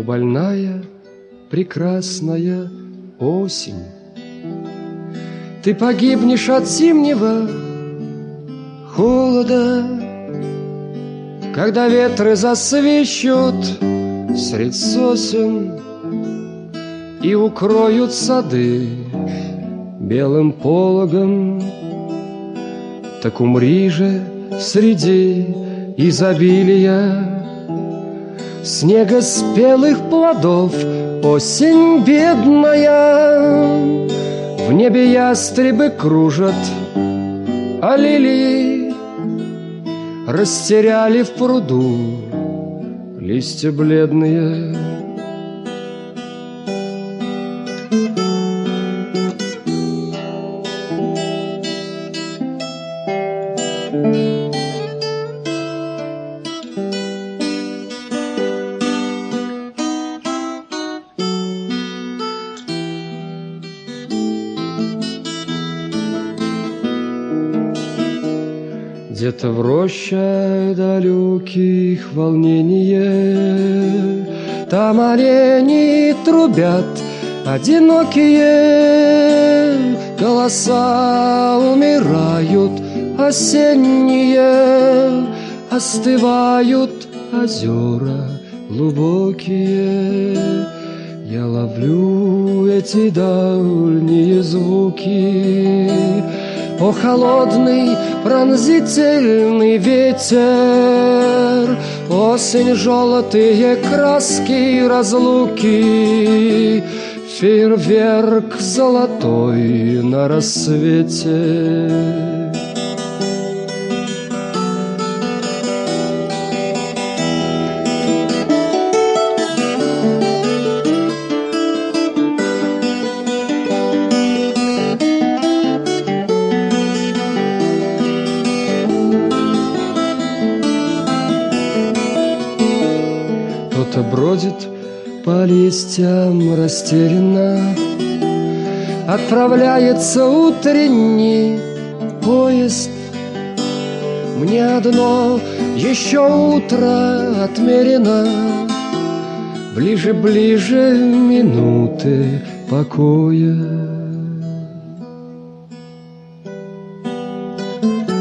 О, больная, прекрасная осень, ты погибнешь от зимнего холода, когда ветры засвищут средь сосен и укроют сады белым пологом. Так умри же среди изобилия снега спелых плодов, осень бедная. В небе ястребы кружат, а лилии растеряли в пруду листья бледные. Где-то в роще далеких волнение, там олени трубят одинокие, голоса умирают осенние, остывают озера глубокие. Я ловлю эти дальние звуки. О, холодный пронзительный ветер, осень, желтые краски разлуки, фейерверк золотой на рассвете. Кто-то бродит по листьям растерянно, отправляется утренний поезд. Мне одно еще утро отмерено, ближе, ближе минуты покоя.